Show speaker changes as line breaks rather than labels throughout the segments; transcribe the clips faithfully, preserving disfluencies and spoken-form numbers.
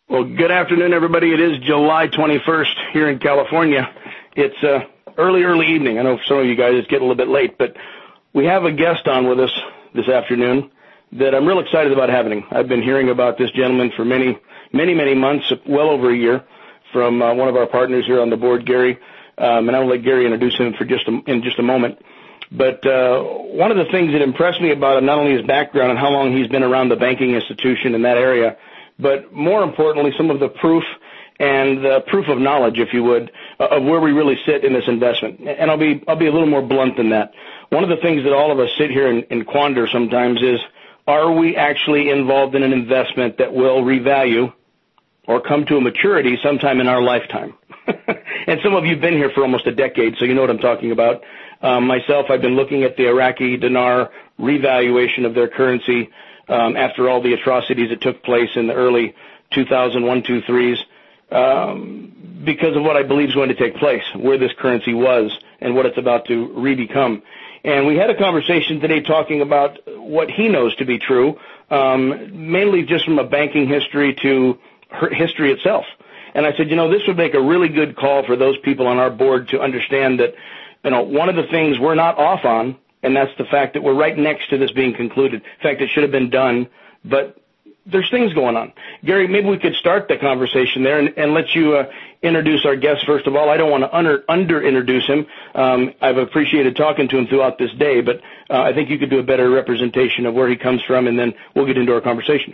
Well, good afternoon, everybody. It is July twenty-first here in California. It's uh, early, early evening. I know for some of you guys it's getting a little bit late, but we have a guest on with us this afternoon that I'm real excited about having. I've been hearing about this gentleman for many, many, many months, well over a year, from uh, one of our partners here on the board, Gary. Um, and I'll let Gary introduce him for just a, in just a moment. But uh, one of the things that impressed me about him, not only his background and how long he's been around the banking institution in that area, but more importantly, some of the proof and the proof of knowledge, if you would, of where we really sit in this investment. And I'll be I'll be a little more blunt than that. One of the things that all of us sit here and, and quander sometimes is, are we actually involved in an investment that will revalue or come to a maturity sometime in our lifetime? And some of you have been here for almost a decade, so you know what I'm talking about. Um, myself, I've been looking at the Iraqi dinar revaluation of their currency Um, after all the atrocities that took place in the early two thousand one, two, threes, um, because of what I believe is going to take place, where this currency was and what it's about to re-become. And we had a conversation today talking about what he knows to be true, um, mainly just from a banking history to her history itself. And I said, you know, this would make a really good call for those people on our board to understand that, you know, one of the things we're not off on, and that's the fact that we're right next to this being concluded. In fact, it should have been done, but there's things going on. Gary, maybe we could start the conversation there and, and let you uh, introduce our guest first of all. I don't want to under, under-introduce him. Um, I've appreciated talking to him throughout this day, but uh, I think you could do a better representation of where he comes from, and then we'll get into our conversation.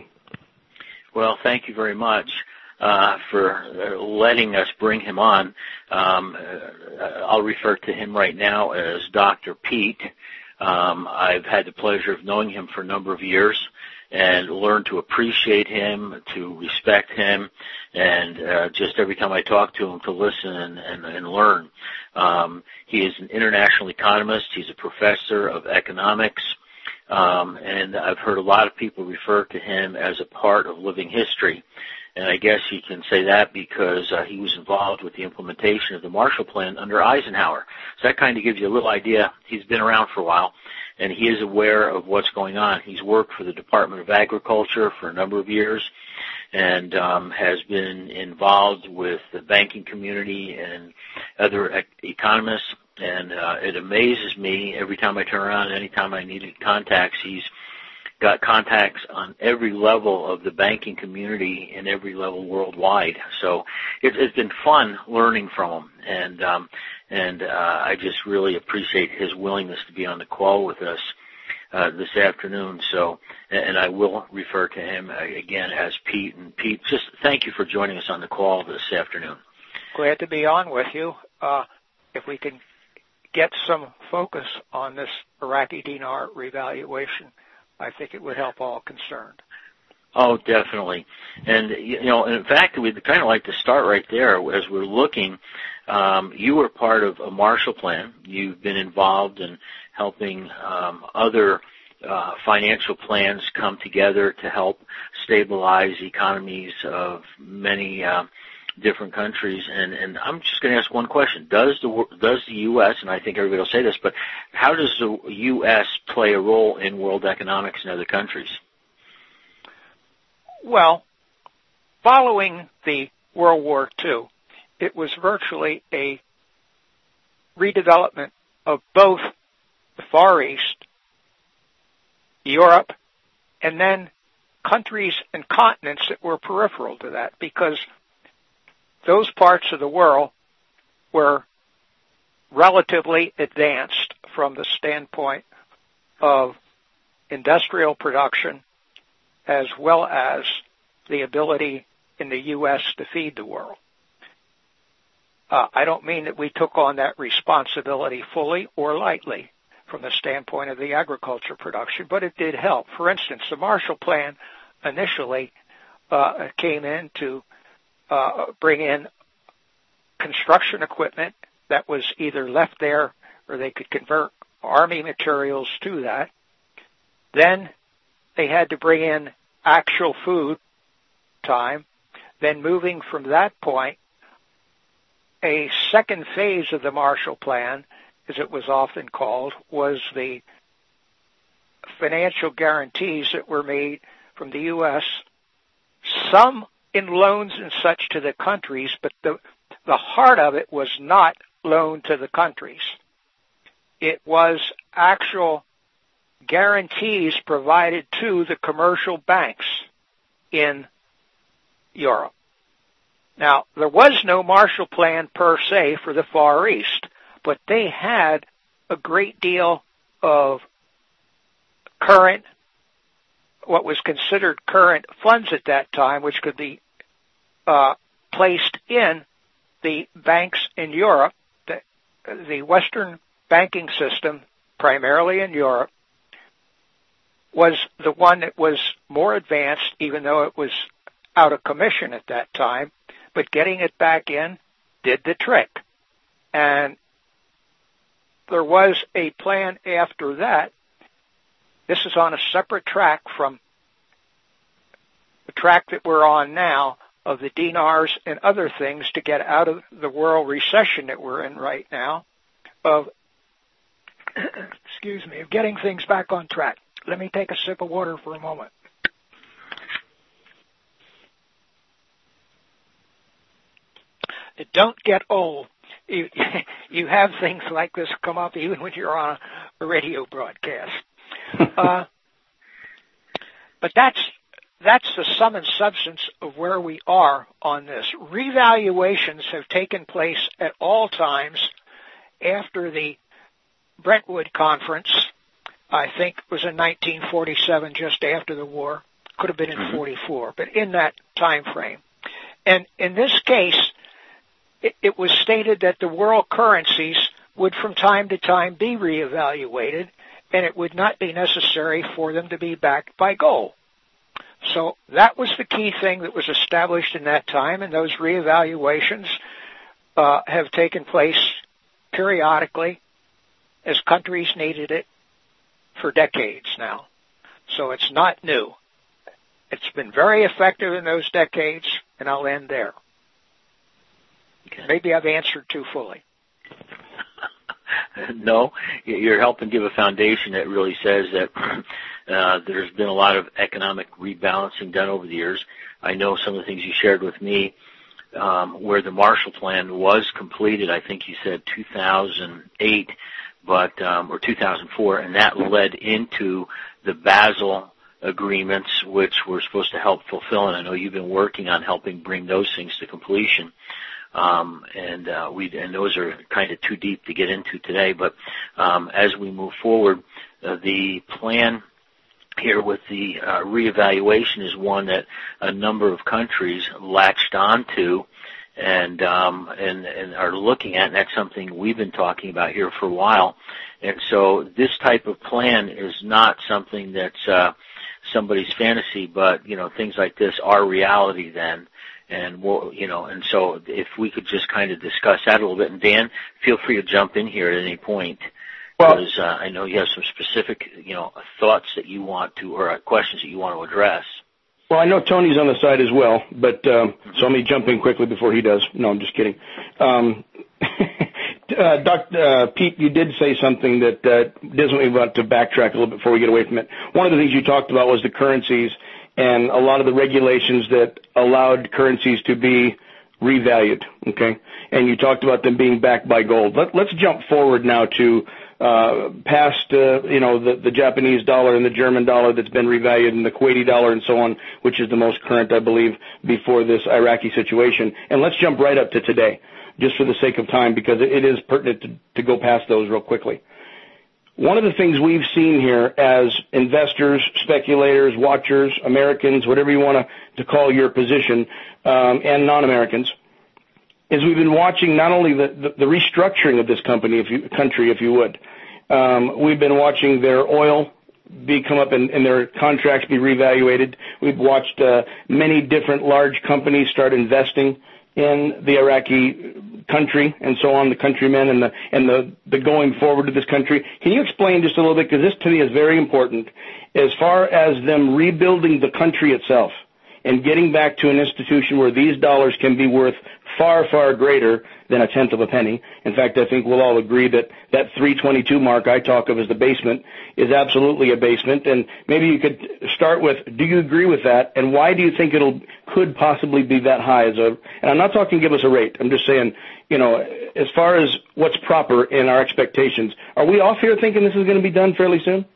Well, thank you very much uh, for letting us bring him on. Um, I'll refer to him right now as Doctor Pete. Um, I've had the pleasure of knowing him for a number of years and learned to appreciate him, to respect him, and uh, just every time I talk to him to listen and, and, and learn. Um, he is an international economist. He's a professor of economics, um, and I've heard a lot of people refer to him as a part of living history. And I guess you can say that because uh, he was involved with the implementation of the Marshall Plan under Eisenhower. So that kind of gives you a little idea. He's been around for a while, and he is aware of what's going on. He's worked for the Department of Agriculture for a number of years and um, has been involved with the banking community and other ec- economists. And uh, it amazes me every time I turn around and any time I needed contacts, he's got contacts on every level of the banking community and every level worldwide. So it, it's been fun learning from him, and um, and uh, I just really appreciate his willingness to be on the call with us uh, this afternoon. So, and I will refer to him again as Pete. And Pete, just thank you for joining us on the call this afternoon.
Glad to be on with you. Uh, if we can get some focus on this Iraqi dinar revaluation, I think it would help all concerned.
Oh, definitely. And, you know, in fact, we'd kind of like to start right there as we're looking. Um, you were part of a Marshall Plan. You've been involved in helping um, other uh, financial plans come together to help stabilize economies of many uh, different countries. And, and I'm just going to ask one question. Does the, does the U S, and I think everybody will say this, but how does the U S play a role in world economics in other countries?
Well, following the World War Two, it was virtually a redevelopment of both the Far East, Europe, and then countries and continents that were peripheral to that, because those parts of the world were relatively advanced from the standpoint of industrial production as well as the ability in the U S to feed the world. Uh, I don't mean that we took on that responsibility fully or lightly from the standpoint of the agriculture production, but it did help. For instance, the Marshall Plan initially uh, came in to uh, bring in construction equipment that was either left there or they could convert Army materials to that. Then they had to bring in actual food time. Then moving from that point, a second phase of the Marshall Plan, as it was often called, was the financial guarantees that were made from the U S, some in loans and such to the countries, but the, the heart of it was not loan to the countries. It was actual guarantees provided to the commercial banks in Europe. Now, there was no Marshall Plan per se for the Far East, but they had a great deal of current, what was considered current funds at that time, which could be uh, placed in the banks in Europe. The, the Western banking system, primarily in Europe, was the one that was more advanced, even though it was out of commission at that time, but getting it back in did the trick. And there was a plan after that. This is on a separate track from the track that we're on now of the dinars and other things to get out of the world recession that we're in right now, of, excuse me, of getting things back on track. Let me take a sip of water for a moment. It don't get old. You, you have things like this come up even when you're on a radio broadcast. uh, but that's that's the sum and substance of where we are on this. Revaluations have taken place at all times after the Brentwood Conference. I think it was in nineteen forty-seven, just after the war. Could have been in forty-four, but in that time frame. And in this case, it, it was stated that the world currencies would from time to time be reevaluated, and it would not be necessary for them to be backed by gold. So that was the key thing that was established in that time, and those reevaluations uh, have taken place periodically as countries needed it for decades now. So it's not new. It's been very effective in those decades, and I'll end there. Okay. Maybe I've answered too fully.
No, you're helping give a foundation that really says that uh, there's been a lot of economic rebalancing done over the years. I know some of the things you shared with me, um, where the Marshall Plan was completed, I think you said two thousand eight, but um, or two thousand four, and that led into the Basel agreements, which were supposed to help fulfill, and I know you've been working on helping bring those things to completion. Um, and uh, we and those are kind of too deep to get into today. But um, as we move forward, uh, the plan here with the uh, reevaluation is one that a number of countries latched onto and um, and and are looking at, and that's something we've been talking about here for a while. And so this type of plan is not something that's uh, somebody's fantasy, but you know things like this are reality then. And we'll, you know, and so if we could just kind of discuss that a little bit. And Dan, feel free to jump in here at any point, because well, uh, I know you have some specific, you know, thoughts that you want to, or questions that you want to address.
Well, I know Tony's on the side as well, but um, mm-hmm. so let me jump in quickly before he does. No, I'm just kidding. Um, uh, Doctor Uh, Pete, you did say something that uh, doesn't we want to backtrack a little bit before we get away from it. One of the things you talked about was the currencies and a lot of the regulations that allowed currencies to be revalued, okay? And you talked about them being backed by gold. Let, let's jump forward now to uh, past, uh, you know, the, the Japanese dollar and the German dollar that's been revalued and the Kuwaiti dollar and so on, which is the most current, I believe, before this Iraqi situation. And let's jump right up to today, just for the sake of time, because it, it is pertinent to, to go past those real quickly. One of the things we've seen here as investors, speculators, watchers, Americans, whatever you want to, to call your position, um, and non-Americans, is we've been watching not only the, the, the restructuring of this company, if you, country, if you would. Um, we've been watching their oil be come up and, and their contracts be reevaluated. We've watched uh, many different large companies start investing in the Iraqi country and so on, the countrymen and the and the, the going forward of this country. Can you explain just a little bit, because this to me is very important, as far as them rebuilding the country itself and getting back to an institution where these dollars can be worth far, far greater than a tenth of a penny. In fact, I think we'll all agree that that three twenty-two mark I talk of as the basement is absolutely a basement. And maybe you could start with, do you agree with that? And why do you think it'll could possibly be that high as a, and I'm not talking give us a rate. I'm just saying, you know, as far as what's proper in our expectations, are we off here thinking this is going to be done fairly soon?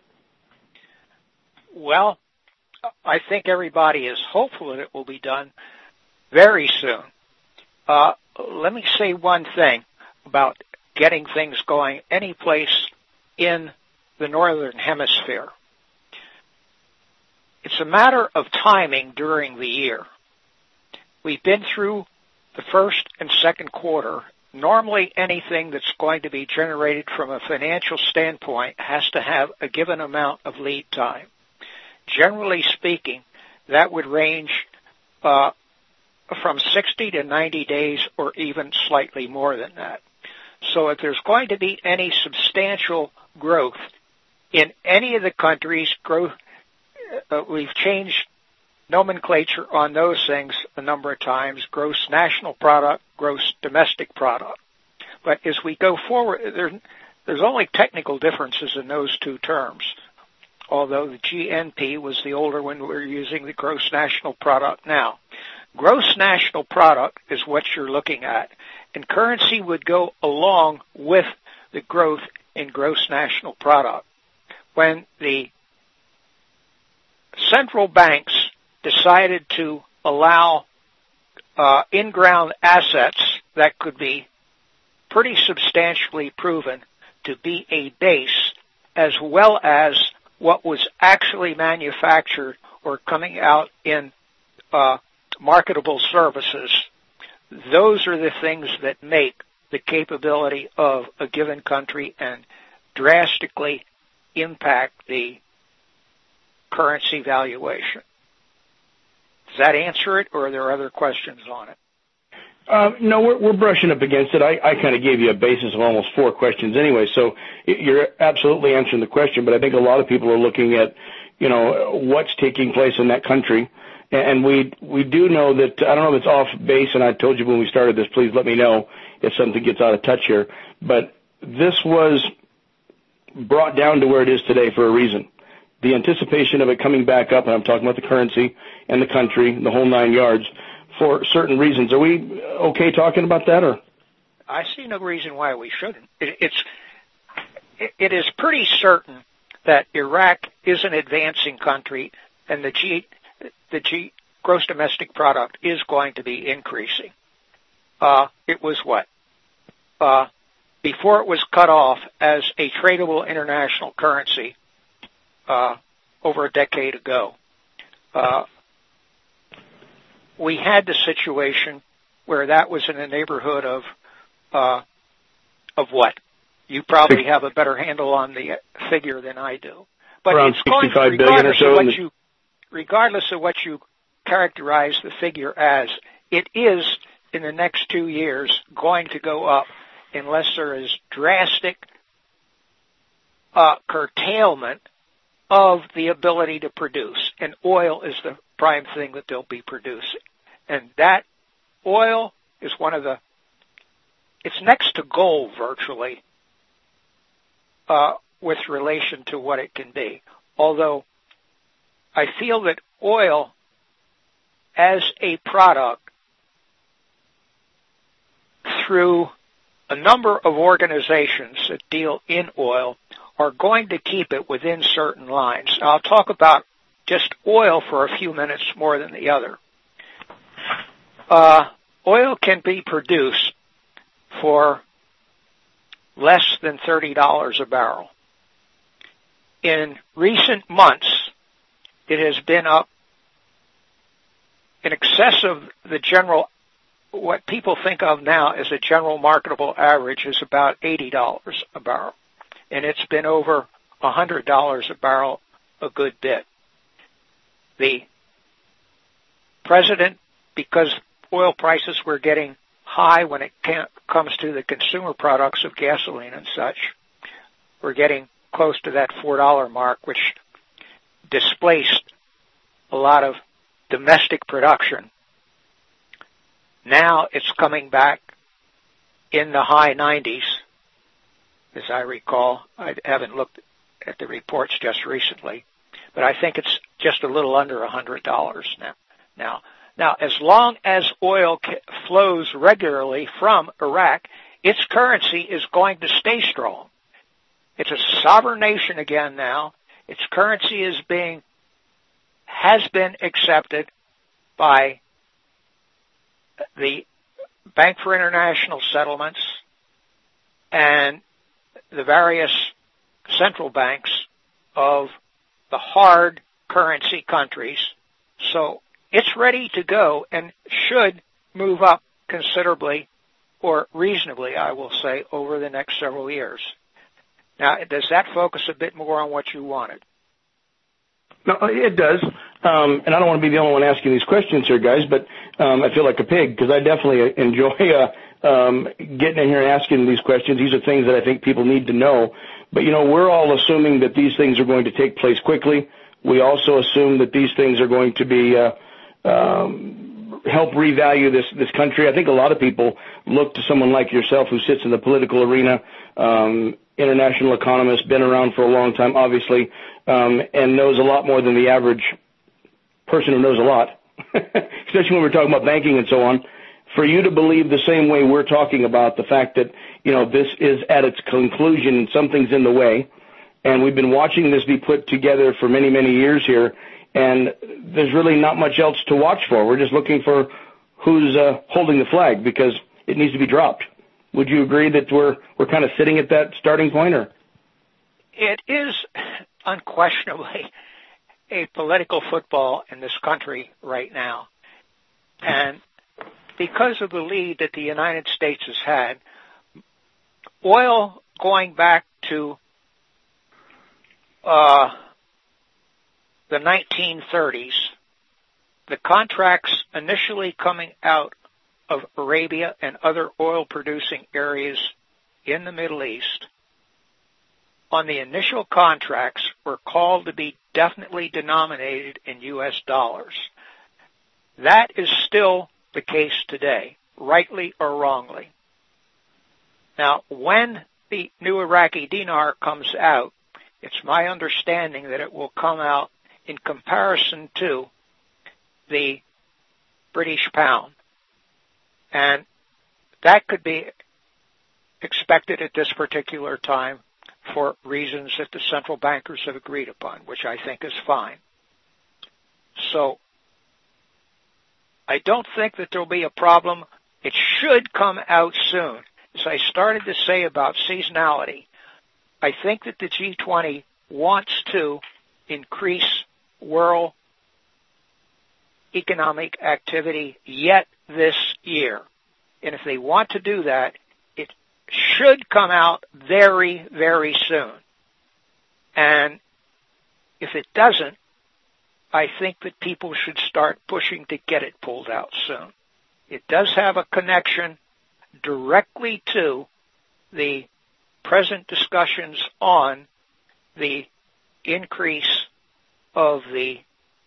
Well, I think everybody is hopeful that it will be done very soon. Uh, let me say one thing about getting things going any place in the Northern Hemisphere. It's a matter of timing during the year. We've been through the first and second quarter. Normally anything that's going to be generated from a financial standpoint has to have a given amount of lead time. Generally speaking, that would range uh, from sixty to ninety days or even slightly more than that. So if there's going to be any substantial growth in any of the countries, growth, uh, we've changed nomenclature on those things a number of times, gross national product, gross domestic product. But as we go forward, there, there's only technical differences in those two terms. Although the G N P was the older one, we're using the gross national product now. Gross national product is what you're looking at, and currency would go along with the growth in gross national product. When the central banks decided to allow uh, in-ground assets that could be pretty substantially proven to be a base, as well as what was actually manufactured or coming out in uh, marketable services, those are the things that make the capability of a given country and drastically impact the currency valuation. Does that answer it, or are there other questions on it?
Uh, no, we're, we're brushing up against it. I, I kind of gave you a basis of almost four questions anyway, so you're absolutely answering the question, but I think a lot of people are looking at, you know, what's taking place in that country. And we we do know that, I don't know if it's off base, and I told you when we started this, please let me know if something gets out of touch here, but this was brought down to where it is today for a reason. The anticipation of it coming back up, and I'm talking about the currency and the country, the whole nine yards, for certain reasons. Are we okay talking about that, or?
I see no reason why we shouldn't. It, it's it, it is pretty certain that Iraq is an advancing country, and the G the G gross domestic product is going to be increasing. Uh, it was what? Uh, before it was cut off as a tradable international currency uh, over a decade ago. Uh, we had the situation where that was in the neighborhood of uh, of what? You probably have a better handle on the figure than I do. But
around
it's going,
sixty-five billion or so.
Of what you, regardless of what you characterize the figure as, it is in the next two years going to go up unless there is drastic uh, curtailment of the ability to produce. And oil is the prime thing that they'll be producing. And that oil is one of the, it's next to gold virtually uh, with relation to what it can be. Although I feel that oil as a product through a number of organizations that deal in oil are going to keep it within certain lines. Now, I'll talk about just oil for a few minutes more than the other. Uh, oil can be produced for less than thirty dollars a barrel. In recent months, it has been up in excess of the general, what people think of now as a general marketable average is about eighty dollars a barrel. And it's been over one hundred dollars a barrel a good bit. The president, because oil prices were getting high when it comes to the consumer products of gasoline and such, we're getting close to that four dollar mark, which displaced a lot of domestic production. Now it's coming back in the high nineties, as I recall. I haven't looked at the reports just recently, but I think it's just a little under one hundred dollars now. Now, now, as long as oil flows regularly from Iraq, its currency is going to stay strong. It's a sovereign nation again now. Its currency is being, has been accepted by the Bank for International Settlements and the various central banks of the hard currency countries. So it's ready to go and should move up considerably, or reasonably, I will say, over the next several years. Now, does that focus a bit more on what you wanted?
No, it does. Um, and I don't want to be the only one asking these questions here, guys, but um, I feel like a pig because I definitely enjoy uh, um, getting in here and asking these questions. These are things that I think people need to know. But, you know, we're all assuming that these things are going to take place quickly. We also assume that these things are going to be uh, um, help revalue this, this country. I think a lot of people look to someone like yourself who sits in the political arena, um, international economist, been around for a long time, obviously, um, and knows a lot more than the average person who knows a lot, especially when we're talking about banking and so on. For you to believe the same way we're talking about the fact that, you know, this is at its conclusion and something's in the way, and we've been watching this be put together for many, many years here, and there's really not much else to watch for. We're just looking for who's uh, holding the flag because it needs to be dropped. Would you agree that we're we're kind of sitting at that starting point? Or?
It is unquestionably a political football in this country right now. And because of the lead that the United States has had, oil going back to uh, the nineteen thirties, the contracts initially coming out of Arabia and other oil-producing areas in the Middle East, on the initial contracts were called to be definitely denominated in U S dollars. That is still the case today, rightly or wrongly. Now, when the new Iraqi dinar comes out, it's my understanding that it will come out in comparison to the British pound. And that could be expected at this particular time for reasons that the central bankers have agreed upon, which I think is fine. So I don't think that there'll be a problem. It should come out soon. As I started to say about seasonality, I think that the G twenty wants to increase world economic activity yet this year. And if they want to do that, it should come out very, very soon. And if it doesn't, I think that people should start pushing to get it pulled out soon. It does have a connection directly to the present discussions on the increase of the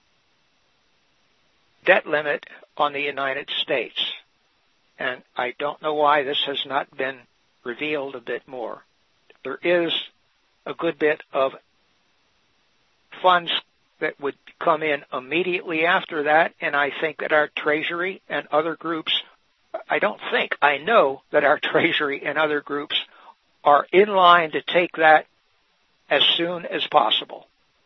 debt limit on the United States. And I don't know why this has not been revealed a bit more. There is a good bit of funds that would come in immediately after that, and I think that our Treasury and other groups, I don't think, I know that our Treasury and other groups are in line to take that as soon as possible.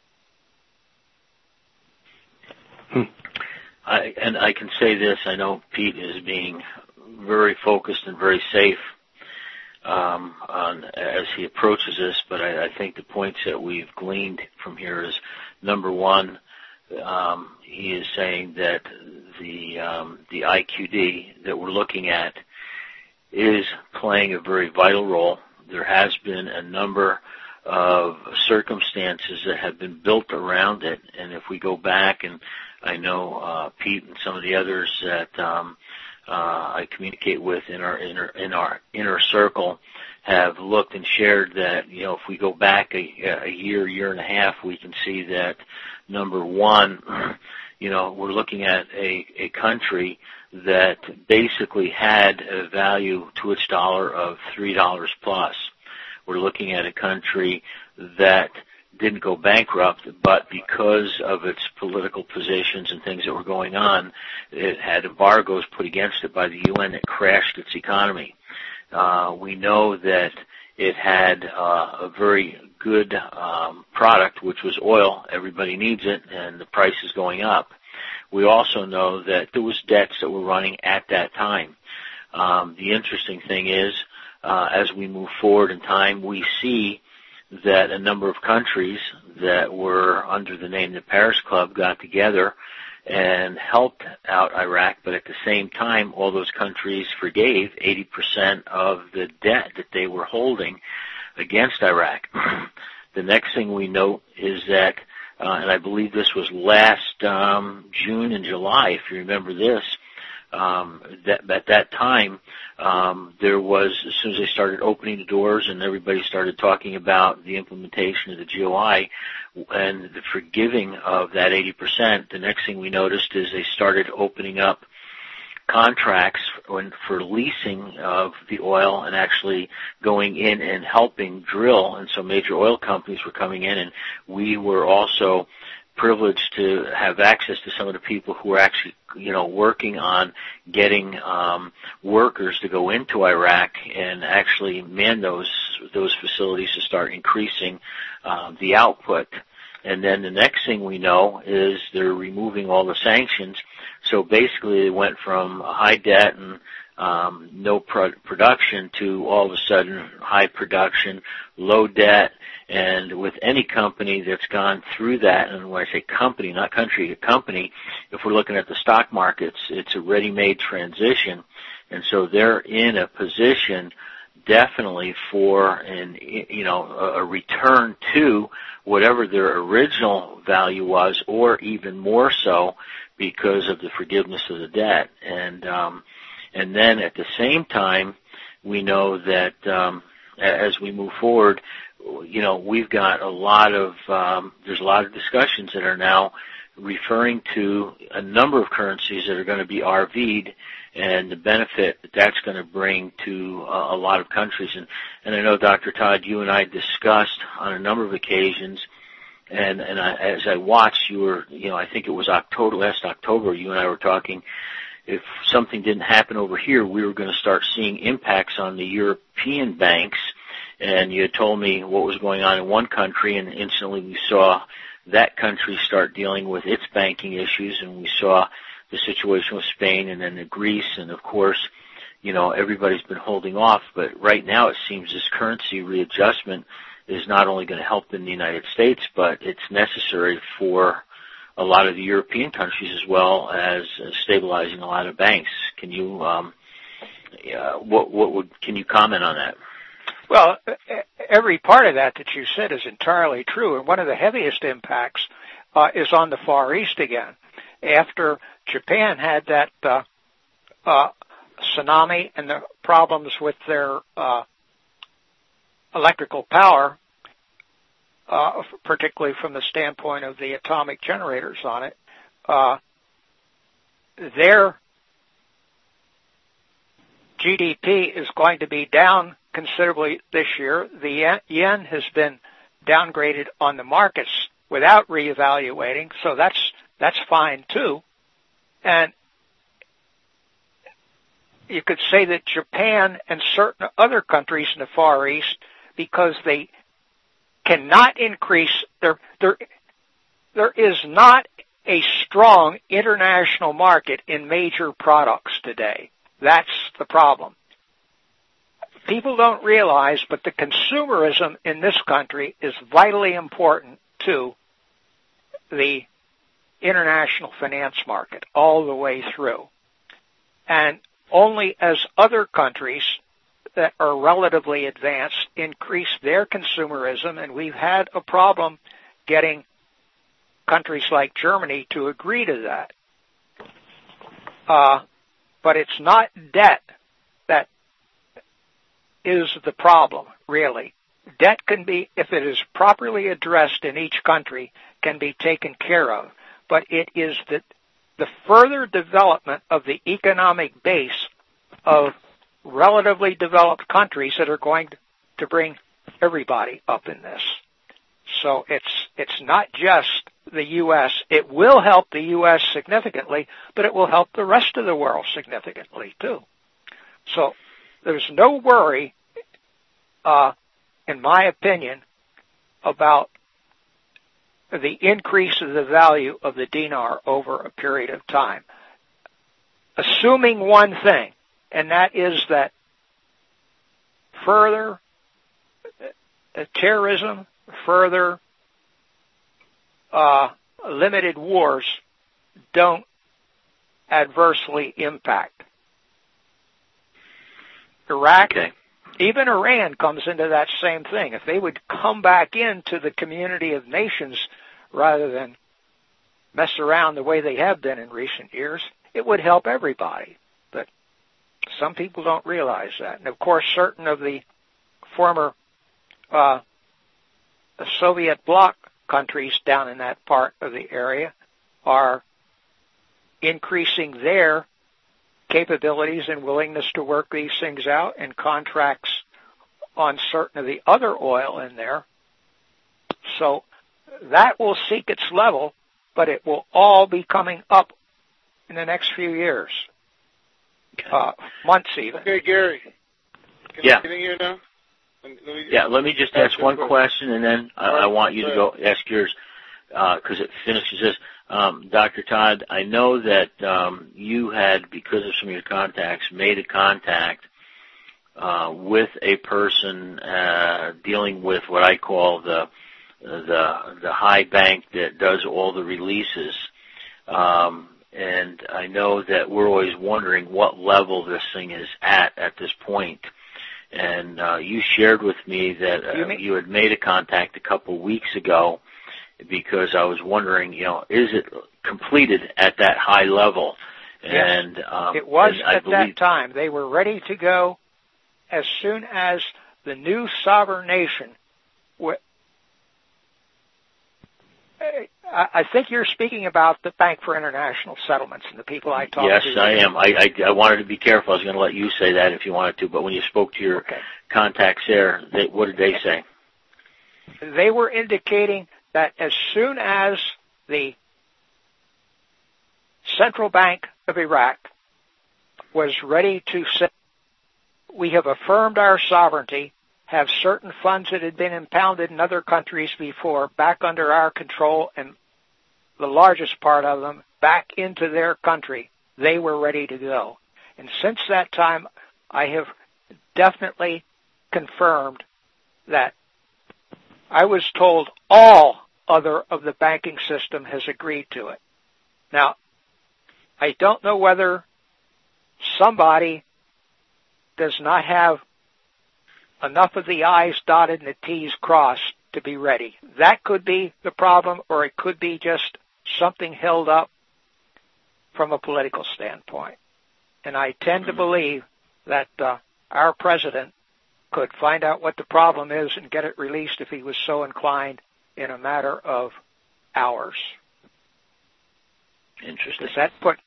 Hmm. I, and I can say this, I know Pete is being very focused and very safe um, on as he approaches this, but I, I think the points that we've gleaned from here is, number one, um, he is saying that the um, the I Q D that we're looking at is playing a very vital role. There has been a number of circumstances that have been built around it, and if we go back, and I know uh, Pete and some of the others that um, uh, I communicate with in our inner in our inner circle have looked and shared that, you know, if we go back a, a year, year and a half, we can see that, number one, you know, we're looking at a, a country that basically had a value to its dollar of three dollars plus. We're looking at a country that didn't go bankrupt, but because of its political positions and things that were going on, it had embargoes put against it by the U N that crashed its economy. Uh, we know that it had uh, a very good um, product, which was oil. Everybody needs it, and the price is going up. We also know that there was debts that were running at that time. Um, the interesting thing is, uh, as we move forward in time, we see that a number of countries that were under the name the Paris Club got together and helped out Iraq, but at the same time, all those countries forgave eighty percent of the debt that they were holding against Iraq. The next thing we note is that, uh, and I believe this was last um, June and July, if you remember this, um, that, at that time, um, there was, as soon as they started opening the doors and everybody started talking about the implementation of the G O I and the forgiving of that eighty percent, the next thing we noticed is they started opening up contracts for leasing of the oil and actually going in and helping drill. And so major oil companies were coming in, and we were also privileged to have access to some of the people who were actually, you know, working on getting um, workers to go into Iraq and actually man those those facilities to start increasing um, the output. And then the next thing we know is they're removing all the sanctions. So basically they went from high debt and um, no pro- production to all of a sudden high production, low debt. And with any company that's gone through that, and when I say company, not country, a company, if we're looking at the stock markets, it's a ready-made transition. And so they're in a position definitely for an, you know, a return to whatever their original value was, or even more so because of the forgiveness of the debt. And um, and then at the same time, we know that um, as we move forward, you know, we've got a lot of um, there's a lot of discussions that are now referring to a number of currencies that are going to be R V'd, and the benefit that that's going to bring to uh, a lot of countries. And, and I know, Doctor Todd, you and I discussed on a number of occasions, and, and I, as I watched, you were, you know, I think it was October, last October, you and I were talking, if something didn't happen over here, we were going to start seeing impacts on the European banks. And you had told me what was going on in one country, and instantly we saw that country start dealing with its banking issues, and we saw the situation with Spain and then the Greece, and of course, you know, everybody's been holding off, but right now it seems this currency readjustment is not only going to help in the United States, but it's necessary for a lot of the European countries as well as uh, stabilizing a lot of banks. Can you, um, uh, what, what would, can you comment on that?
Well, every part of that that you said is entirely true, and one of the heaviest impacts uh, is on the Far East again. After Japan had that uh, uh, tsunami and the problems with their uh, electrical power, uh, particularly from the standpoint of the atomic generators on it, uh, their G D P is going to be down considerably this year. The yen has been downgraded on the markets without reevaluating, so that's that's fine too. And you could say that Japan and certain other countries in the Far East, because they cannot increase their there there is not a strong international market in major products today. That's the problem. People don't realize, but the consumerism in this country is vitally important to the international finance market all the way through. And only as other countries that are relatively advanced increase their consumerism, and we've had a problem getting countries like Germany to agree to that. Uh, but it's not debt that is the problem, really. Debt can be, if it is properly addressed in each country, can be taken care of. but it is the, the further development of the economic base of relatively developed countries that are going to bring everybody up in this. So it's it's not just the U S. It will help the U S significantly, but it will help the rest of the world significantly too. So there's no worry, uh, in my opinion, about the increase of the value of the dinar over a period of time. Assuming one thing, and that is that further uh, terrorism, further uh, limited wars don't adversely impact Iraq.
Okay.
Even Iran comes into that same thing. If they would come back into the community of nations rather than mess around the way they have been in recent years, it would help everybody. But some people don't realize that. And of course, certain of the former uh, Soviet bloc countries down in that part of the area are increasing their capabilities and willingness to work these things out and contracts on certain of the other oil in there. So that will seek its level, but it will all be coming up in the next few years, uh, months even.
Okay, Gary. Can
yeah.
I get in here now? Let me,
yeah, let me just ask one question, and then I,
right,
I want you to go ask yours, because uh, it finishes this. Um, Doctor Todd, I know that um, you had, because of some of your contacts, made a contact uh, with a person uh, dealing with what I call the the the high bank that does all the releases. Um, and I know that we're always wondering what level this thing is at at this point. And uh, you shared with me that uh, you, you had made a contact a couple weeks ago, because I was wondering, you know, is it completed at that high level? And
yes,
um,
it was
and
at
believe-
that time. They were ready to go as soon as the new sovereign nation. W- I think you're speaking about the Bank for International Settlements and the people I talked
yes,
to.
Yes, I am. I, I, I wanted to be careful. I was going to let you say that if you wanted to, but when you spoke to your
okay.
contacts there, they, what did they say?
They were indicating that as soon as the Central Bank of Iraq was ready to say, we have affirmed our sovereignty, have certain funds that had been impounded in other countries before back under our control, and the largest part of them back into their country, they were ready to go. And since that time, I have definitely confirmed that I was told all other of the banking system has agreed to it. Now, I don't know whether somebody does not have enough of the I's dotted and the T's crossed to be ready. That could be the problem, or it could be just something held up from a political standpoint. And I tend to believe that uh, our president could find out what the problem is and get it released if he was so inclined in a matter of hours.
Interesting.
Does that put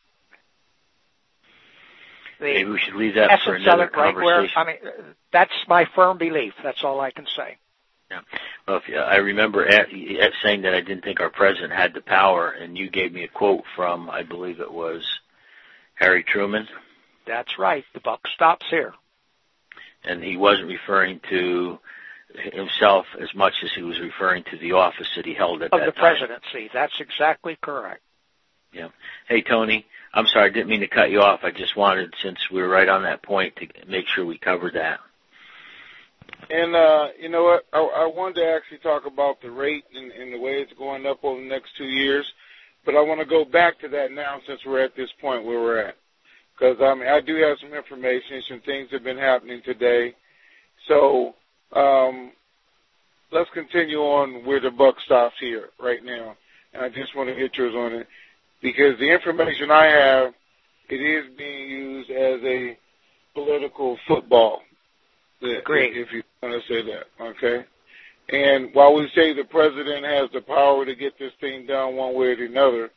the
Maybe we should leave that for another
right
conversation.
Where, I mean, that's my firm belief. That's all I can say.
Yeah. Well, if, uh, I remember at, at saying that I didn't think our president had the power, and you gave me a quote from, I believe it was Harry Truman.
That's right. The buck stops here.
And he wasn't referring to himself as much as he was referring to the office that he held at
of
that
the
time.
presidency. That's exactly correct.
Yeah. Hey, Tony, I'm sorry, I didn't mean to cut you off. I just wanted, since we were right on that point, to make sure we covered that.
And, uh, you know what, I, I wanted to actually talk about the rate and, and the way it's going up over the next two years, but I want to go back to that now since we're at this point where we're at. Because, I mean, I do have some information, some things have been happening today. So, um, let's continue on where the buck stops here right now. And I just want to get yours on it. Because the information I have, it is being used as a political football.
Great.
If you want to say that, okay? And while we say the president has the power to get this thing done one way or another,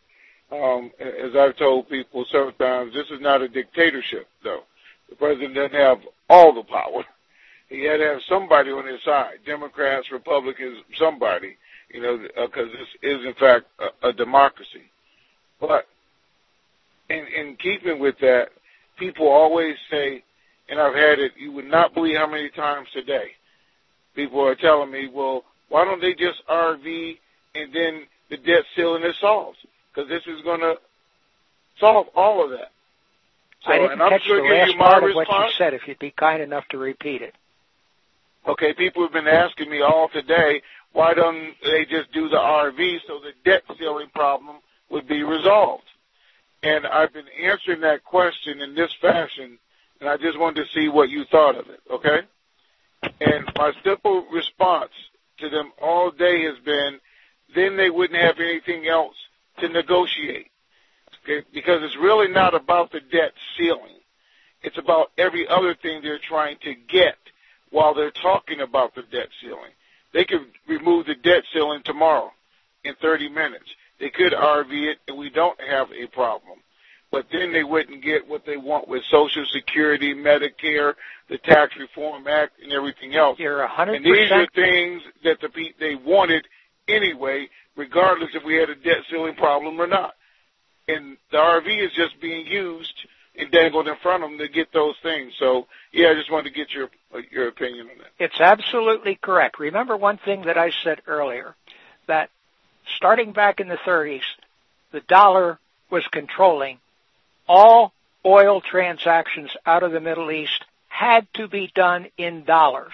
Um, as I've told people several times, this is not a dictatorship, though. The president doesn't have all the power. He had to have somebody on his side, Democrats, Republicans, somebody, you know, because uh, this is, in fact, a, a democracy. But in, in keeping with that, people always say, and I've had it, you would not believe how many times today, people are telling me, well, why don't they just R V and then the debt ceiling is solved? Because this is going to solve all of that. So,
I didn't
and I'm
catch the
going to give
last
you my
part of
response.
what you said, if you'd be kind enough to repeat it.
Okay, people have been asking me all today, why don't they just do the R V so the debt ceiling problem would be resolved? And I've been answering that question in this fashion, and I just wanted to see what you thought of it, okay? And my simple response to them all day has been, then they wouldn't have anything else to negotiate, okay? Because it's really not about the debt ceiling. It's about every other thing they're trying to get while they're talking about the debt ceiling. They could remove the debt ceiling tomorrow in thirty minutes. They could R V it, and we don't have a problem. But then they wouldn't get what they want with Social Security, Medicare, the Tax Reform Act, and everything else.
You're one hundred percent.
And these are things that the they wanted anyway, regardless if we had a debt ceiling problem or not. And the R V is just being used and dangled in front of them to get those things. So, yeah, I just wanted to get your your opinion on that.
It's absolutely correct. Remember one thing that I said earlier, that starting back in the thirties, the dollar was controlling all oil transactions out of the Middle East had to be done in dollars.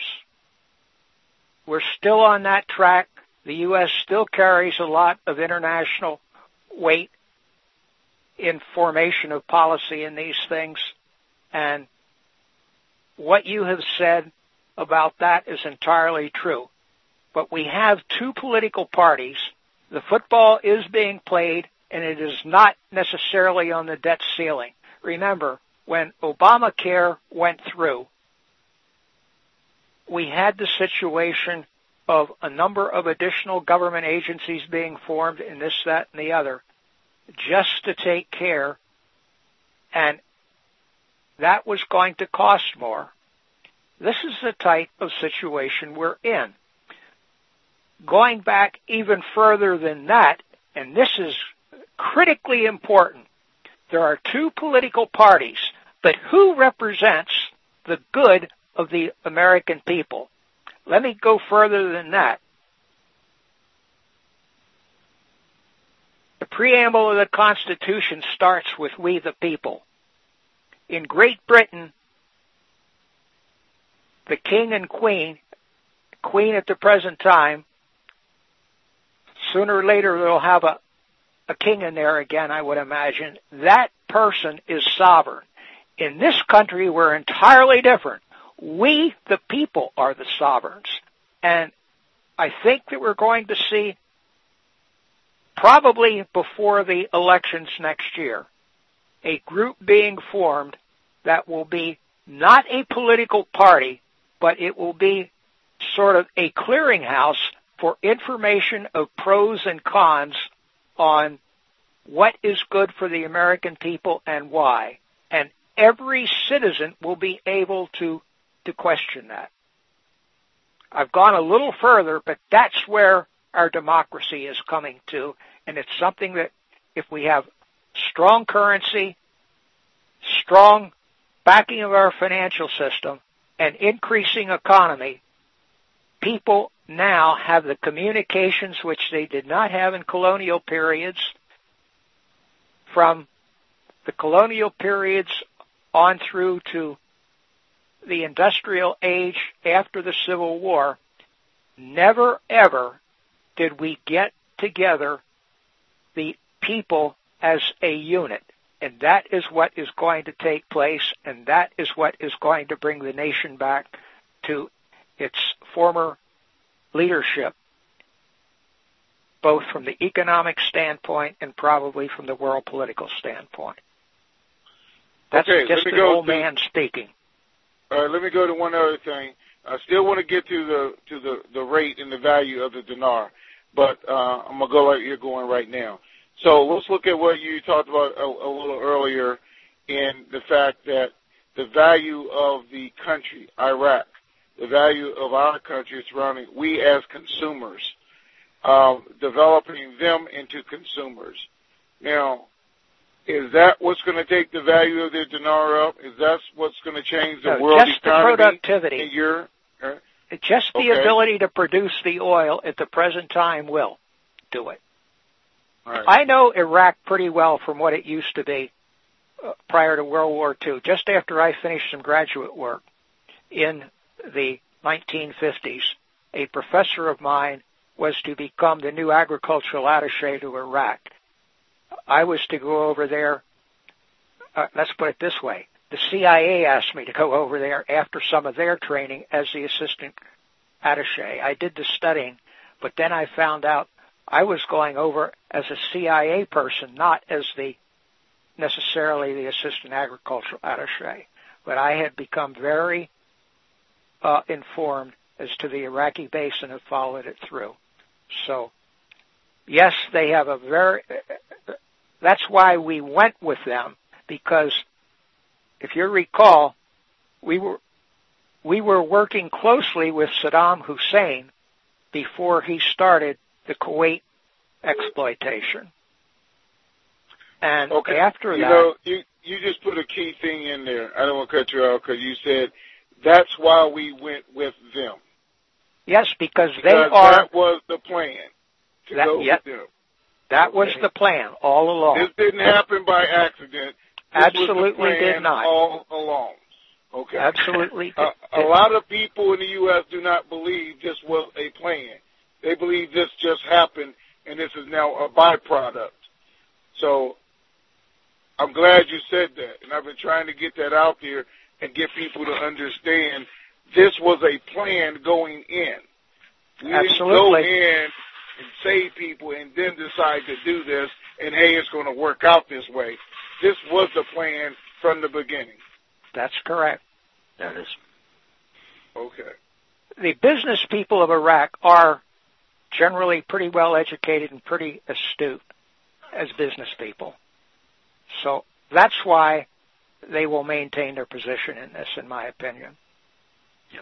We're still on that track. The U S still carries a lot of international weight in formation of policy in these things. And what you have said about that is entirely true. But we have two political parties. The football is being played, and it is not necessarily on the debt ceiling. Remember, when Obamacare went through, we had the situation of a number of additional government agencies being formed in this, that, and the other, just to take care, and that was going to cost more. This is the type of situation we're in. Going back even further than that, and this is critically important, there are two political parties, but who represents the good of the American people? Let me go further than that. The preamble of the Constitution starts with "we the people." In Great Britain, the king and queen, queen at the present time, sooner or later they'll have a, a king in there again, I would imagine. That person is sovereign. In this country, we're entirely different. We, the people, are the sovereigns. And I think that we're going to see, probably before the elections next year, a group being formed that will be not a political party, but it will be sort of a clearinghouse for information of pros and cons on what is good for the American people and why. And every citizen will be able to, to question that. I've gone a little further, but that's where our democracy is coming to, and it's something that if we have strong currency, strong backing of our financial system, and increasing economy, people now have the communications which they did not have in colonial periods. From the colonial periods on through to the industrial age after the Civil War, never ever did we get together the people as a unit. And that is what is going to take place, and that is what is going to bring the nation back to its former leadership, both from the economic standpoint and probably from the world political standpoint. That's
okay,
just an old to, man speaking.
All right, let me go to one other thing. I still want to get to the to the, the rate and the value of the dinar, but uh, I'm going to go like you're going right now. So let's look at what you talked about a, a little earlier in the fact that the value of the country, Iraq, the value of our country surrounding, we as consumers, uh, developing them into consumers. Now, is that what's going to take the value of the dinar up? Is that what's going to change the
no,
world
just
economy?
The productivity.
In your, uh,
just the
okay.
ability to produce the oil at the present time will do it.
Right.
I know Iraq pretty well from what it used to be uh, prior to World War Two. Just after I finished some graduate work in the nineteen fifties, a professor of mine was to become the new agricultural attaché to Iraq. I was to go over there, uh, let's put it this way, the C I A asked me to go over there after some of their training as the assistant attaché. I did the studying, but then I found out I was going over as a C I A person, not as the necessarily the assistant agricultural attaché. But I had become very uh, informed as to the Iraqi base and have followed it through. So, yes, they have a very, that's why we went with them, because if you recall, we were, we were working closely with Saddam Hussein before he started the Kuwait exploitation. And
okay.
after
you
that...
know, you, you just put a key thing in there. I don't want to cut you off because you said that's why we went with them.
Yes, because,
because
they are...
that was the plan, to
that,
go
yep,
with them.
That
okay.
was the plan all along.
This didn't happen by accident. This
Absolutely
was the plan
did not.
all along. Okay.
Absolutely.
uh, a lot of people in the U S do not believe this was a plan. They believe this just happened, and this is now a byproduct. So I'm glad you said that, and I've been trying to get that out there and get people to understand this was a plan going in. We
Absolutely.
didn't go in and save people and then decide to do this, and hey, it's going to work out this way. This was the plan from the beginning.
That's correct.
That is.
Okay.
The business people of Iraq are generally pretty well educated and pretty astute as business people. So that's why they will maintain their position in this, in my opinion.
Yep.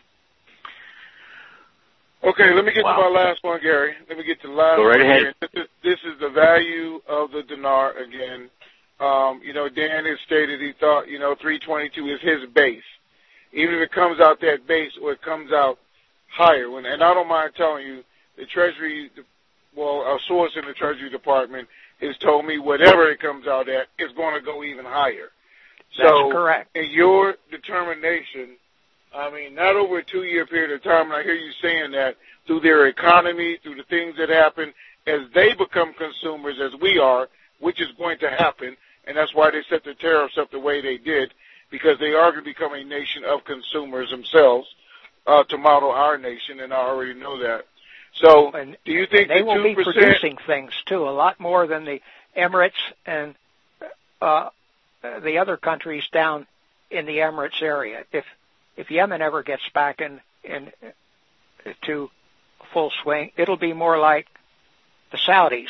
Okay, let me get
wow.
to my last one, Gary. Let me get to the last
Go right
one.
ahead.
This is, this is the value of the dinar again. Um, you know, Dan has stated he thought, you know, three twenty-two is his base. Even if it comes out that base or it comes out higher. When, and I don't mind telling you, the Treasury, well, a source in the Treasury Department has told me whatever it comes out at is going to go even higher.
That's
so,
correct.
in your determination, I mean, not over a two-year period of time, and I hear you saying that, through their economy, through the things that happen, as they become consumers, as we are, which is going to happen, and that's why they set the tariffs up the way they did, because they are going to become a nation of consumers themselves, uh, to model our nation, and I already know that. So,
and
do you think
they
the
will
two percent...
be producing things, too, a lot more than the Emirates and uh, the other countries down in the Emirates area. If if Yemen ever gets back in, in to full swing, it'll be more like the Saudis.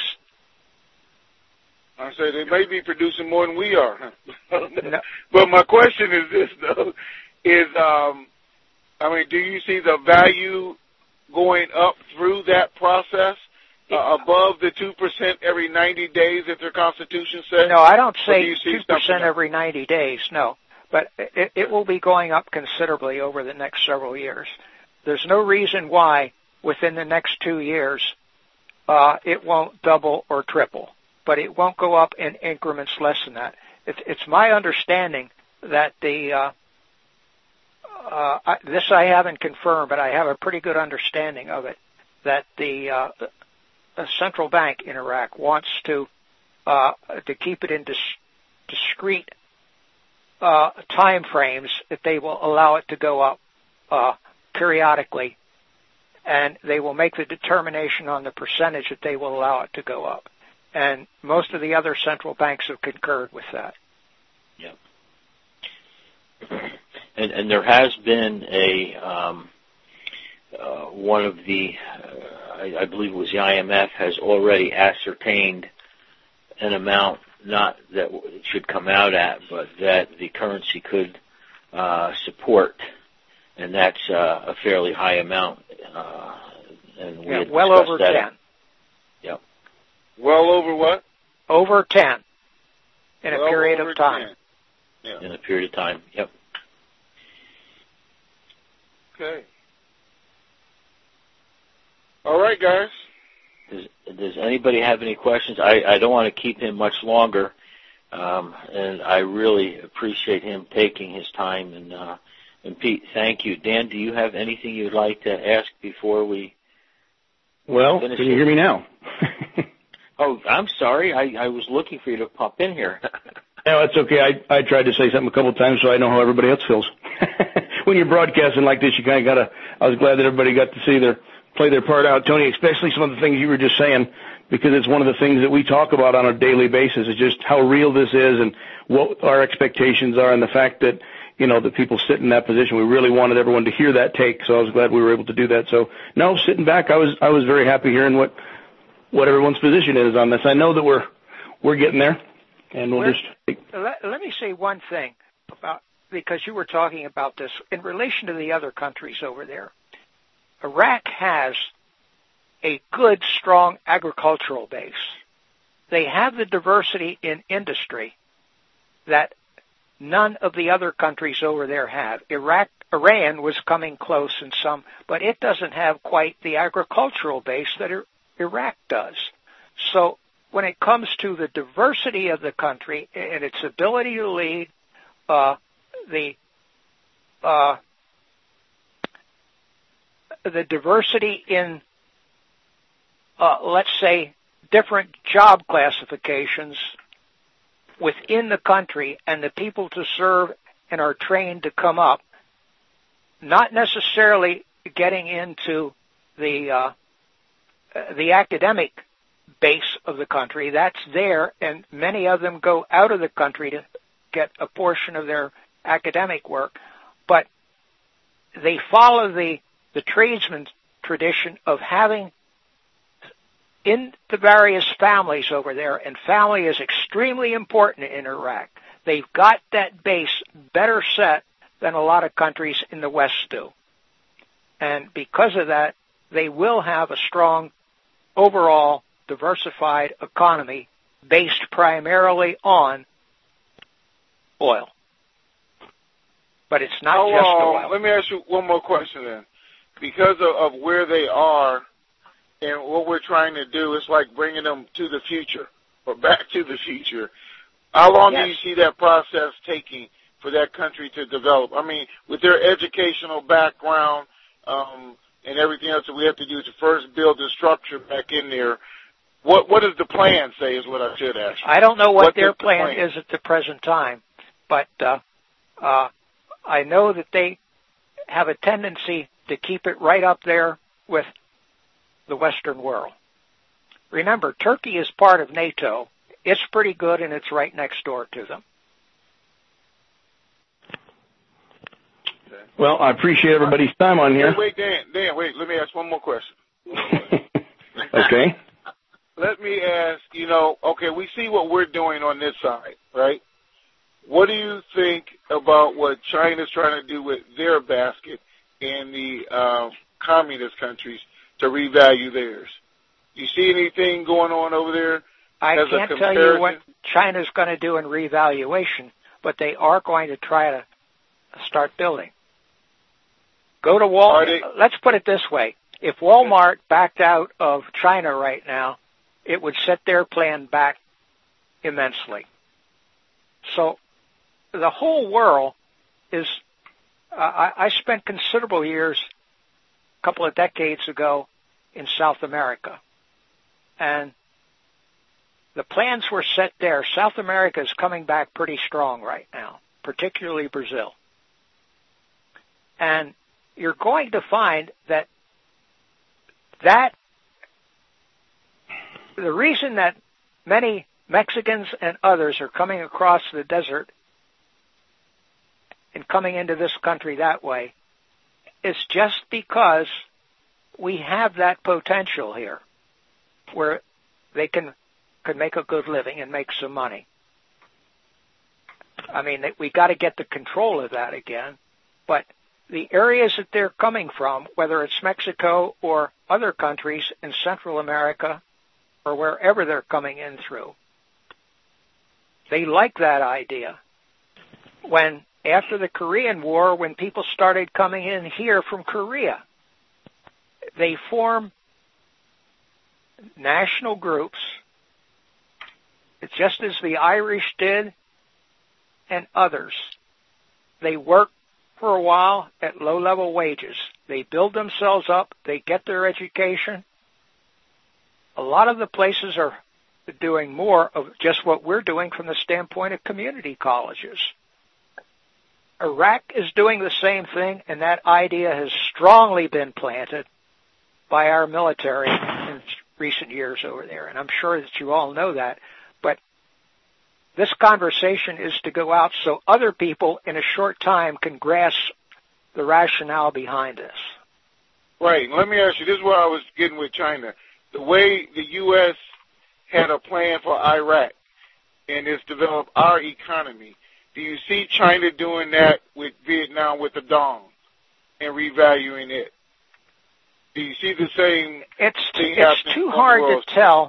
I say they may be producing more than we are.
No.
But my question is this, though, is, um, I mean, do you see the value going up through that process uh, above the two percent every ninety days that their Constitution says?
No, I don't say
do
two percent every ninety days, no. But it, it will be going up considerably over the next several years. There's no reason why within the next two years uh, it won't double or triple. But it won't go up in increments less than that. It's, it's my understanding that the, uh, uh, I, this I haven't confirmed, but I have a pretty good understanding of it, that the, uh, the central bank in Iraq wants to, uh, to keep it in dis- discrete, uh, time frames that they will allow it to go up, uh, periodically, and they will make the determination on the percentage that they will allow it to go up. And most of the other central banks have concurred with that.
Yeah. And, and there has been a um, uh, one of the, uh, I, I believe it was the I M F, has already ascertained an amount not that it should come out at, but that the currency could uh, support, and that's uh, a fairly high amount. Uh, and we
yeah,
had
well over
that.
ten.
Yep.
Well over what?
Over ten in
well
a period
over
of time.
ten. Yeah.
In a period of time. Yep.
Okay. All right, guys.
Does, does anybody have any questions? I, I don't want to keep him much longer, um, and I really appreciate him taking his time. And, uh, and Pete, thank you. Dan, do you have anything you'd like to ask before we
Well,
finish
can you
it?
hear me now?
Oh, I'm sorry. I, I was looking for you to pop in here.
No, it's okay. I, I tried to say something a couple of times so I know how everybody else feels. When you're broadcasting like this, you kind of got to, I was glad that everybody got to see their, play their part out, Tony, especially some of the things you were just saying, because it's one of the things that we talk about on a daily basis, is just how real this is and what our expectations are, and the fact that, you know, that people sit in that position. We really wanted everyone to hear that take, so I was glad we were able to do that. So, no, sitting back, I was I was very happy hearing what what everyone's position is on this. I know that we're we're getting there, and we'll
We're,
just
let, let me say one thing about, because you were talking about this in relation to the other countries over there. Iraq has a good, strong agricultural base. They have the diversity in industry that none of the other countries over there have. Iraq, Iran was coming close in some, but it doesn't have quite the agricultural base that Iraq does. So when it comes to the diversity of the country and its ability to lead, uh, the uh, the diversity in, uh, let's say, different job classifications within the country, and the people to serve and are trained to come up, not necessarily getting into the uh, the academic base of the country. That's there, and many of them go out of the country to get a portion of their academic work, but they follow the the tradesman tradition of having in the various families over there, and family is extremely important in Iraq. They've got that base better set than a lot of countries in the West do. And because of that, they will have a strong overall diversified economy based primarily on oil. But it's not
How,
just
uh,
oil.
Let me ask you one more question then. Because of, of where they are and what we're trying to do, it's like bringing them to the future or back to the future. How long
Yes.
do you see that process taking for that country to develop? I mean, with their educational background um, and everything else that we have to do to first build the structure back in there, what what does the plan say is what I should ask you.
I don't know what,
What
their
is the
plan,
plan?
is at the present time, but uh, uh, I know that they have a tendency to keep it right up there with the Western world. Remember, Turkey is part of NATO. It's pretty good, and it's right next door to them.
well, I appreciate everybody's time on here.
Wait, wait, Dan, Dan, wait, let me ask one more question.
Okay.
Let me ask, you know, okay, we see what we're doing on this side, right? What do you think about what China's trying to do with their basket and the uh, communist countries to revalue theirs? You see anything going on over there?
I
as a
can't tell you what
comparison?
China's going to do in revaluation, but they are going to try to start building. Go to Wal.
Are they-
Let's put it this way. If Walmart backed out of China right now, it would set their plan back immensely. So the whole world is, uh, I, I spent considerable years, a couple of decades ago, in South America. And the plans were set there. South America is coming back pretty strong right now, particularly Brazil. And you're going to find that that the reason that many Mexicans and others are coming across the desert and coming into this country that way is just because we have that potential here where they can can make a good living and make some money. I mean, we got to get the control of that again. But the areas that they're coming from, whether it's Mexico or other countries in Central America or wherever they're coming in through, they like that idea. When, after the Korean War, when people started coming in here from Korea, they form national groups, just as the Irish did and others. They work for a while at low-level wages. They build themselves up. They get their education. A lot of the places are doing more of just what we're doing from the standpoint of community colleges. Iraq is doing the same thing, and that idea has strongly been planted by our military in recent years over there, and I'm sure that you all know that. But this conversation is to go out so other people in a short time can grasp the rationale behind this.
Right. Let me ask you, this is where I was getting with China. The way the U S had a plan for Iraq and it's developed our economy, do you see China doing that with Vietnam with the dong and revaluing it? Do you see the same
it's,
thing
It's too hard to tell.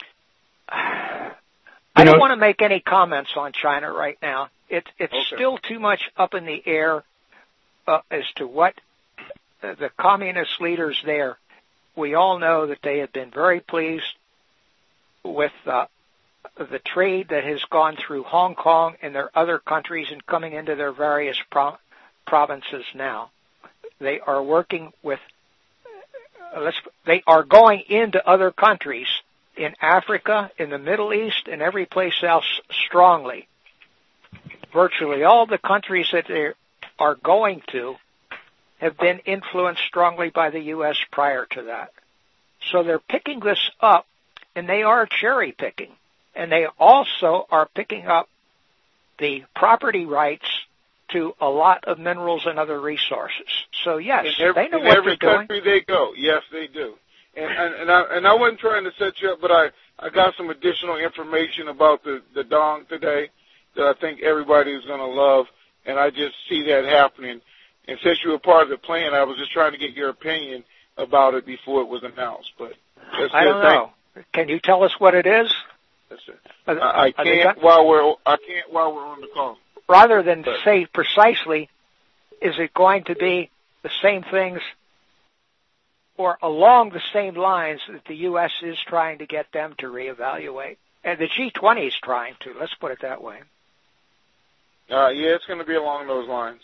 I don't want to make any comments on China right now. It, it's
okay.
still too much up in the air uh, as to what uh, the communist leaders there. We all know that they have been very pleased with uh, the trade that has gone through Hong Kong and their other countries and coming into their various pro- provinces now. They are working with, uh, let's, they are going into other countries in Africa, in the Middle East, and every place else strongly. Virtually all the countries that they are going to have been influenced strongly by the U S prior to that. So they're picking this up, and they are cherry picking. And they also are picking up the property rights to a lot of minerals and other resources. So yes,
every,
they know
in
what
every
they're
country
doing.
they go. Yes, they do. And, and, and, I, and I wasn't trying to set you up, but I, I got some additional information about the, the dong today that I think everybody is going to love, and I just see that happening. And since you were part of the plan, I was just trying to get your opinion about it before it was announced. But that's
I don't know. Can you tell us what it is?
That's it.
Are,
I, I can't
got,
while we're I can't while we're on the call.
Rather than
but,
say precisely, is it going to be the same things or along the same lines that the U S is trying to get them to reevaluate? And the G twenty is trying to. Let's put it that way.
Uh, yeah, it's going to be along those lines.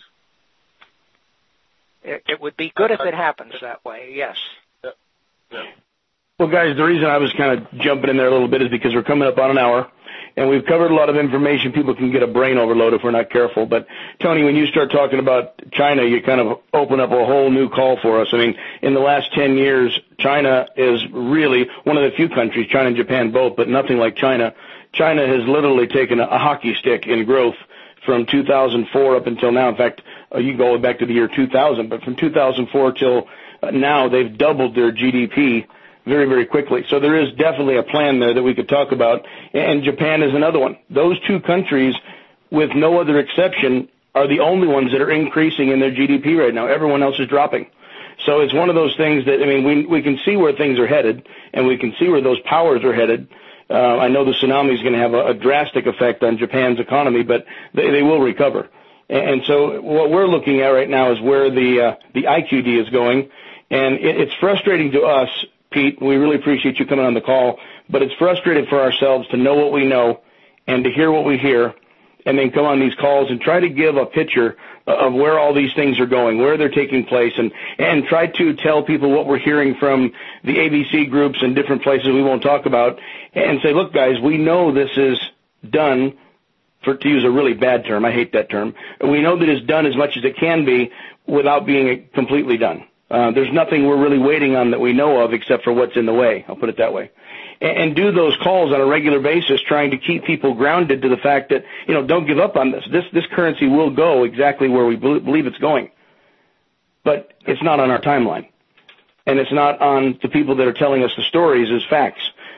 It, it would be good if it happens that way, yes.
Yep. Yep.
Well, guys, the reason I was kind of jumping in there a little bit is because we're coming up on an hour, and we've covered a lot of information. People can get a brain overload if we're not careful. But, Tony, when you start talking about China, you kind of open up a whole new call for us. I mean, in the last ten years, China is really one of the few countries, China and Japan both, but nothing like China. China has literally taken a, a hockey stick in growth from two thousand four up until now. In fact, uh, you go back to the year two thousand, but from two thousand four till uh, now, they've doubled their G D P very, very quickly. So there is definitely a plan there that we could talk about, and Japan is another one. Those two countries, with no other exception, are the only ones that are increasing in their G D P right now. Everyone else is dropping. So it's one of those things that, I mean, we we can see where things are headed, and we can see where those powers are headed. Uh, I know the tsunami is going to have a, a drastic effect on Japan's economy, but they, they will recover. And, and so what we're looking at right now is where the uh, the I Q D is going, and it, it's frustrating to us, Pete. We really appreciate you coming on the call, but it's frustrating for ourselves to know what we know and to hear what we hear, and then come on these calls and try to give a picture of where all these things are going, where they're taking place, and, and try to tell people what we're hearing from the A B C groups and different places we won't talk about, and say, look, guys, we know this is done, for to use a really bad term, I hate that term, we know that it's done as much as it can be without being completely done. Uh, there's nothing we're really waiting on that we know of except for what's in the way, I'll put it that way. And do those calls on a regular basis, trying to keep people grounded to the fact that, you know, don't give up on this. This this currency will go exactly where we believe it's going. But it's not on our timeline. And it's not on the people that are telling us the stories as facts.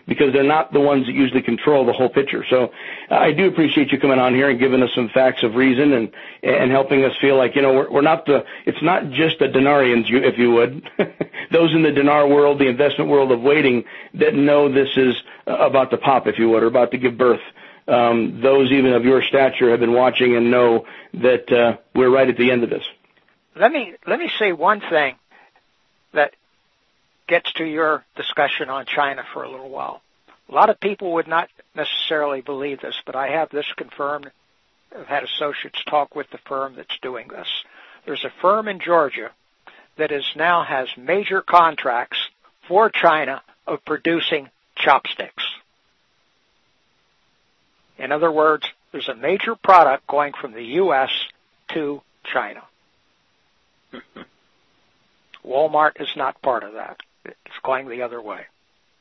because they're not the ones that usually control the whole picture. So uh, I do appreciate you coming on here and giving us some facts of reason and and helping us feel like, you know, we're, we're not the, it's not just the denarians, if you would, those in the dinar world, the investment world of waiting that know this is about to pop, if you would, or about to give birth. Um, those even of your stature have been watching and know that uh, we're right at the end of this.
Let me let me say one thing that gets to your discussion on China for a little while. A lot of people would not necessarily believe this, but I have this confirmed. I've had associates talk with the firm that's doing this. There's a firm in Georgia that is now has major contracts for China of producing chopsticks. In other words, there's a major product going from the U S to China. Walmart is not part of that. It's going the other way.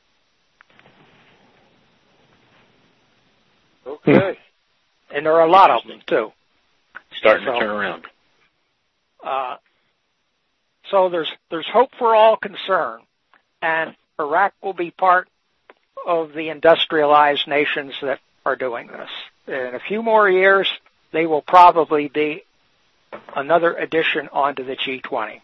Okay.
And there are a lot of them, too.
Starting
so,
to turn around.
Uh, so there's there's hope for all concerned, and Iraq will be part of the industrialized nations that are doing this. In a few more years, they will probably be another addition onto the G twenty.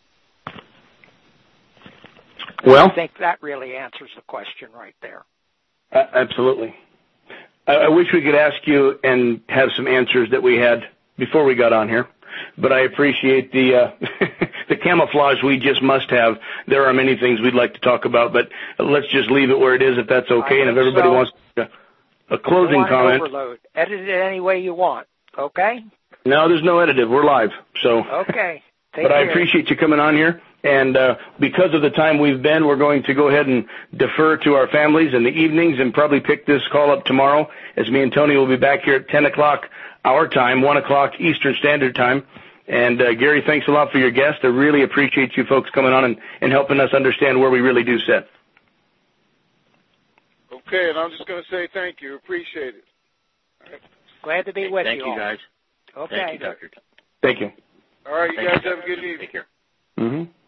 Well,
I think that really answers the question right there.
Uh, absolutely. I, I wish we could ask you and have some answers that we had before we got on here, but I appreciate the uh, the camouflage we just must have. There are many things we'd like to talk about, but let's just leave it where it is if that's okay. And if everybody
so.
wants a, a closing comment.
Overload. Edit it any way you want, okay?
No, there's no edited. We're live. So.
Okay. Take
but
care.
I appreciate you coming on here. And uh, because of the time we've been, we're going to go ahead and defer to our families in the evenings and probably pick this call up tomorrow, as me and Tony will be back here at ten o'clock our time, one o'clock Eastern Standard Time. And uh, Gary, thanks a lot for your guest. I really appreciate you folks coming on and, and helping us understand where we really do sit.
Okay, and I'm just going to say thank you. Appreciate it.
Right. Glad to be with
Thank
you.
Thank you,
all.
guys.
Okay.
Thank you, Doctor
Thank you.
All right, you
Thank
guys
you.
have a good evening.
Take care.
Mm-hmm.